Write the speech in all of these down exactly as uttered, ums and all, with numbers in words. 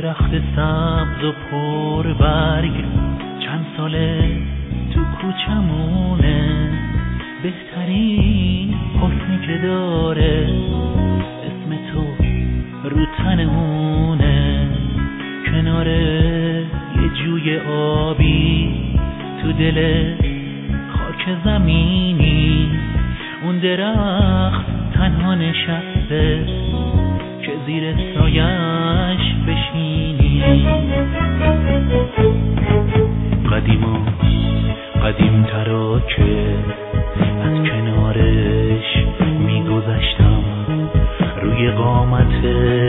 درخت سبز و پر برگ چند ساله تو کوچمونه، بهترین حسنی که داره اسم تو رو تنمونه. کنار یه جوی آبی تو دل خاک زمینی، اون درخت تنها نشسته که زیر سایش بشینی. قدیم و قدیم ترا که از کنارش میگذشتم، روی قامت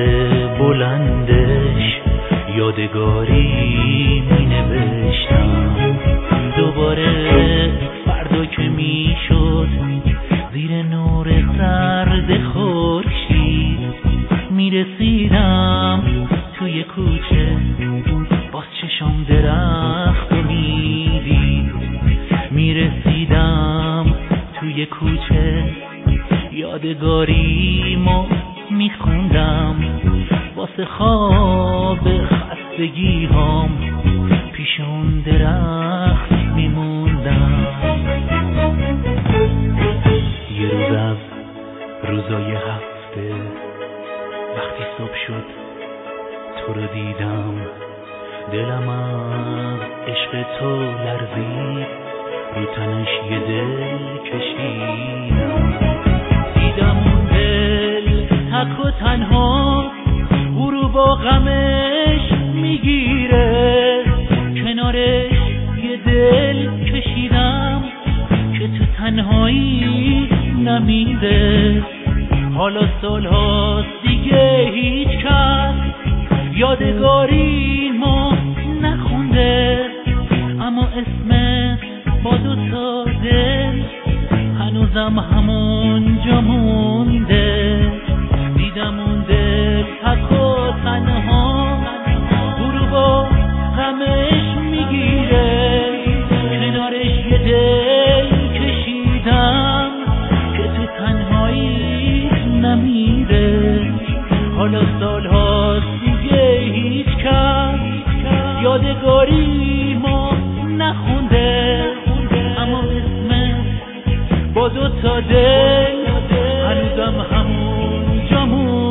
بلندش یادگاری می نوشتم. دوباره فردا که می شد زیر نور سرد خورشید می رسیدم توی کوچه، باز چشم درخت و می دید. می رسیدم توی کوچه یادگاریمو می خوندم، واسه خواب خستگی هم پیش اون درخت میموندم. یه روز از روزای هفته وقتی صبح شد تو رو دیدم، دلم از عشق تو لرزید، رو تنش یه دل کشیدم. دیدم اون دل تک و تنها او رو با غمش میگیره، کنارش یه دل کشیدم که تو تنهایی نمیره. حالا سال هاست دیگه هیچ کس یادگاری ما نخونده، اما اسمت با دو تا دل هنوزم همونجا مونده. دیدم اون دل تک و تنها او رو با غمش میگیره، کنارش یه دل کشیدم که تو تنهایی نمیره. حالا سال هاست دیگه هیچ کس یادگاری ما نخونده، اما اسمت با دو تا دل هنوزم همونجا مونده.